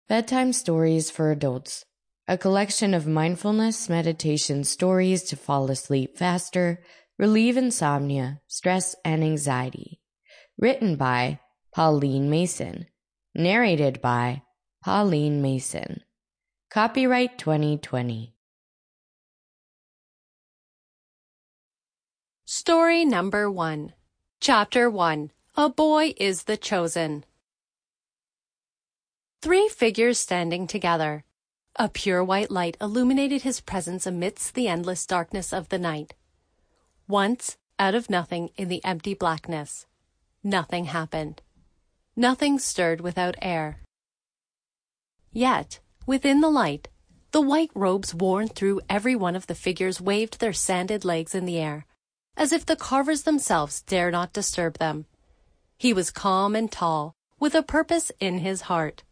Bedtime Stories for Adults, a collection of mindfulness meditation stories to fall asleep faster, relieve insomnia, stress, and anxiety. Written by Pauline Mason. Narrated by Pauline Mason. Copyright 2020. Story number 1. Chapter 1. A Boy is the Chosen. 3 figures standing together. A pure white light illuminated his presence amidst the endless darkness of the night. Once, out of nothing in the empty blackness, nothing happened. Nothing stirred without air. Yet, within the light, the white robes worn through every one of the figures waved their sanded legs in the air, as if the carvers themselves dare not disturb them. He was calm and tall, with a purpose in his heart.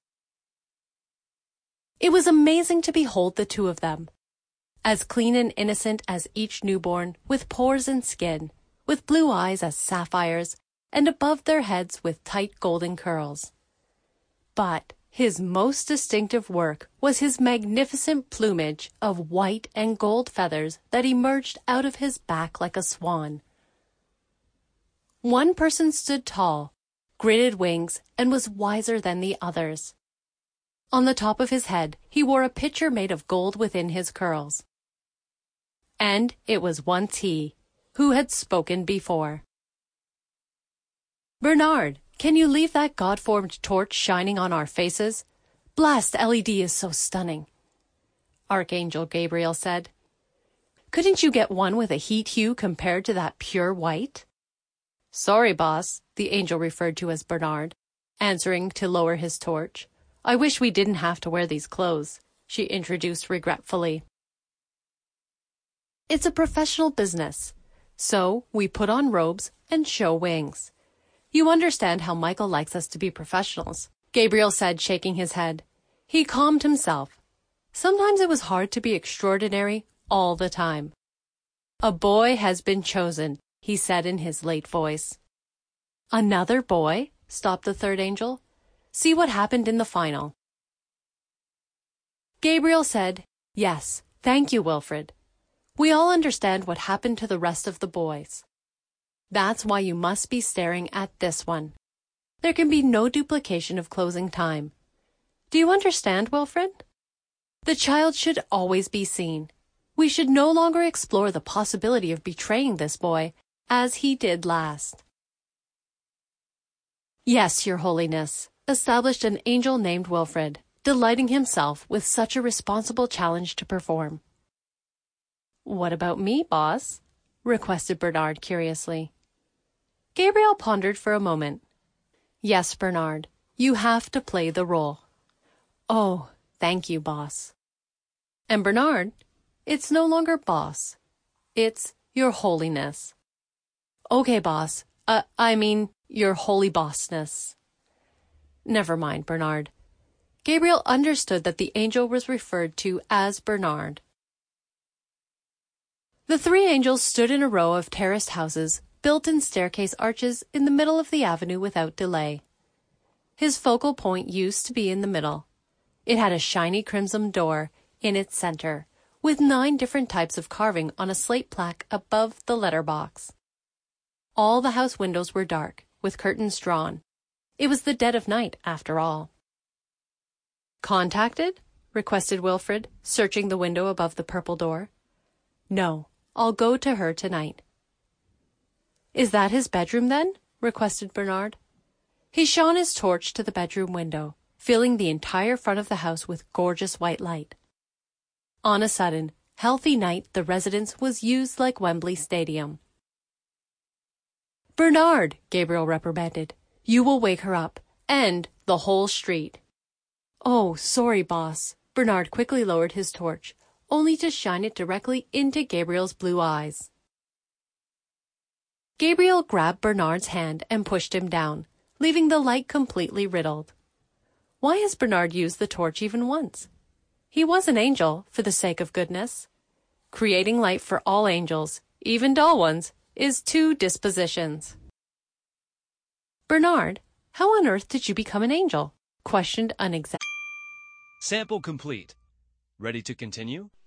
It was amazing to behold the two of them, as clean and innocent as each newborn, with pores and skin, with blue eyes as sapphires, and above their heads with tight golden curls. But his most distinctive work was his magnificent plumage of white and gold feathers that emerged out of his back like a swan. One person stood tall, gritted wings, and was wiser than the others. On the top of his head, he wore a pitcher made of gold within his curls. And it was once he who had spoken before. "Bernard, can you leave that God-formed torch shining on our faces? Blast LED is so stunning," Archangel Gabriel said. "Couldn't you get one with a heat hue compared to that pure white?" "Sorry, boss," the angel referred to as Bernard, answering to lower his torch. "I wish we didn't have to wear these clothes," she introduced regretfully. "It's a professional business, so we put on robes and show wings. You understand how Michael likes us to be professionals," Gabriel said, shaking his head. He calmed himself. Sometimes it was hard to be extraordinary all the time. "A boy has been chosen," he said in his late voice. "Another boy?" stopped the third angel. "See what happened in the final." Gabriel said, "Yes, thank you, Wilfred. We all understand what happened to the rest of the boys. That's why you must be staring at this one. There can be no duplication of closing time. Do you understand, Wilfred? The child should always be seen. We should no longer explore the possibility of betraying this boy, as he did last." "Yes, Your Holiness," established an angel named Wilfred, delighting himself with such a responsible challenge to perform. "What about me, boss?" requested Bernard curiously. Gabriel pondered for a moment. "Yes, Bernard, you have to play the role." "Oh, thank you, boss." "And Bernard, it's no longer boss. It's Your Holiness." "Okay, boss. I mean, Your Holy Bossness." "Never mind, Bernard." Gabriel understood that the angel was referred to as Bernard. The 3 angels stood in a row of terraced houses built in staircase arches in the middle of the avenue without delay. His focal point used to be in the middle. It had a shiny crimson door in its center, with 9 different types of carving on a slate plaque above the letterbox. All the house windows were dark, with curtains drawn. It was the dead of night, after all. "Contacted?" requested Wilfred, searching the window above the purple door. "No, I'll go to her tonight." "Is that his bedroom, then?" requested Bernard. He shone his torch to the bedroom window, filling the entire front of the house with gorgeous white light. On a sudden, healthy night, the residence was used like Wembley Stadium. "Bernard," Gabriel reprimanded, "you will wake her up, and the whole street." "Oh, sorry, boss." Bernard quickly lowered his torch, only to shine it directly into Gabriel's blue eyes. Gabriel grabbed Bernard's hand and pushed him down, leaving the light completely riddled. Why has Bernard used the torch even once? He was an angel, for the sake of goodness. Creating light for all angels, even dull ones, is 2 dispositions. "Bernard, how on earth did you become an angel?" questioned an Sample complete. Ready to continue?